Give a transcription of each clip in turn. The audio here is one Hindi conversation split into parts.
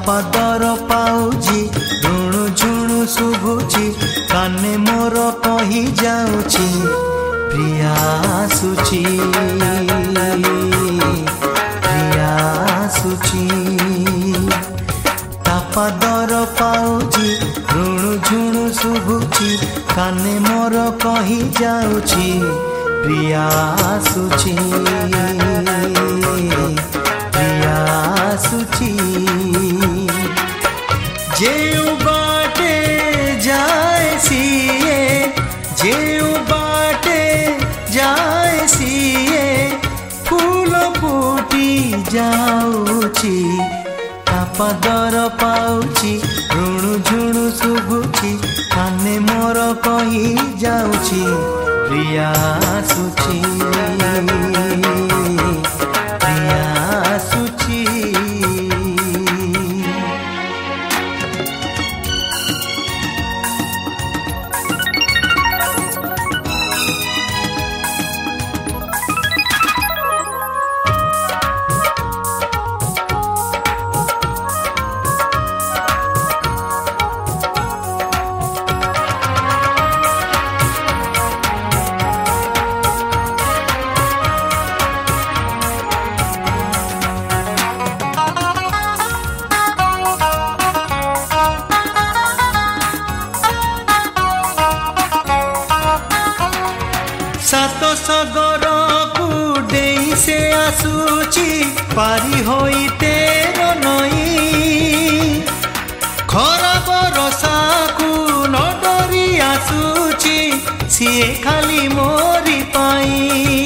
ପାଦର ପାଉଚି ଋଣୁ ଝୁଣୁ ଶୁଭୁଛି କାନେ ମୋର କହି ଯାଉଛି ପ୍ରିୟା ଆସୁଛି ପ୍ରିୟା ଆସୁଛି। ତା ପାଦର ପାଉଚି ଋଣୁ ଝୁଣୁ ଶୁଭୁଛି କାନେ ମୋର କହି ଯାଉଛି ପ୍ରିୟା ଆସୁଛି ପ୍ରିୟା ଆସୁଛି। जेउ बाटे जाए सिए जेउ बाटे जाए सिए फूल फूटी जाऊची ता पादर पाउची ऋणु झुणु शुभुची काने मोर कही जाऊची प्रिया आसुची प्रिया आसुची। सात सगर को डेई से आसुची पारी होई तेर नई खरा बरसा को न डरी आसुची सिए खाली मोरी पाई।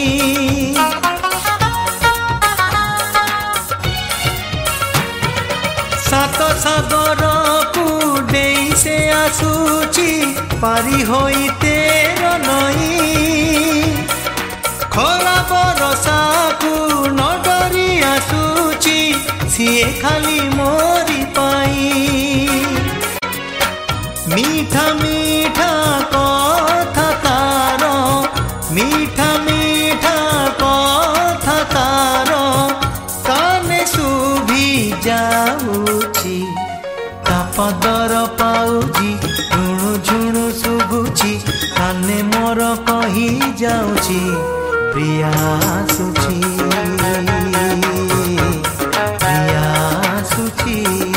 सात सगर को डेई से आसुची पारी होई तेर नई खरा बरसा को न डरी आसुची सिए खाली मोरी पाई। मीठा मीठा कथा तार मीठा मीठा कथा तार काने शुभी जाऊची ता पादर पाउची ऋणु झुणु शुभुची काने मोर कही जाऊची प्रिया आसुची प्रिया आसुची।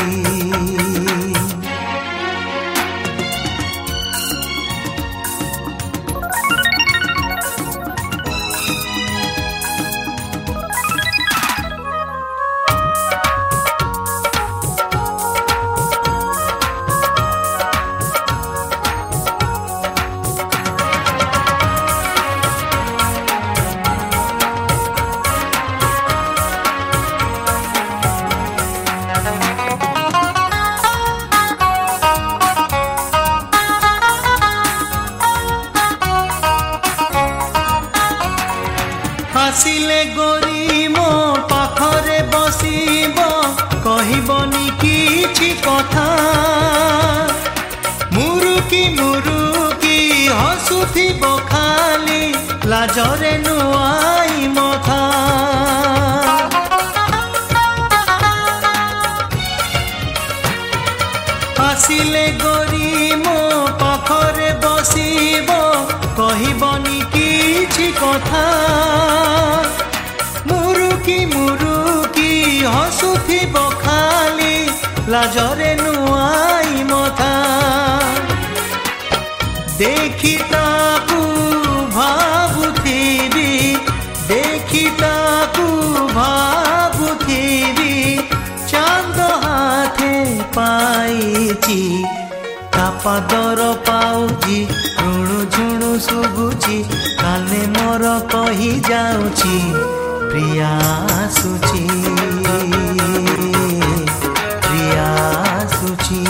आसिले गोरी मो पाखरे बसिब कहबनी किछि कथा मुरुकी मुरुकी हसुथिब खाली लाजरे नुआई मथा। आसिले गोरी मो पाखरे बसिब कहबनी किछि कथा मुरुकी मुरुकी हसुथिब खाली लाजरे नुआई मथा। देखी ताकू भाबुथिबी देखी ताकू भाबुथिबी चांद हाथे पाइची ता पादर पाउची ऋणु झुणु शुभुची काने मोर कही जाऊची प्रिया आसुची प्रिया आसुची।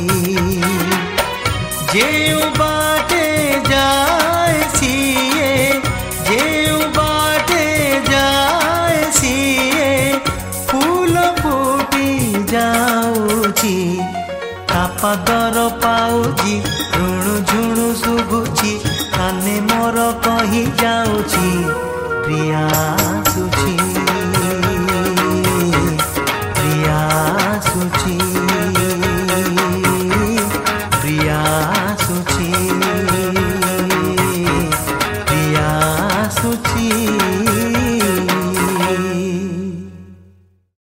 जेउ बाटे जाए सिए जेउ बाटे जाए सिए फूल फूटी जाऊची ता पादर पाउची ऋणु झुणु शुभुची काने मोर कही जाऊची प्रिया आसुची प्रिया आसुची।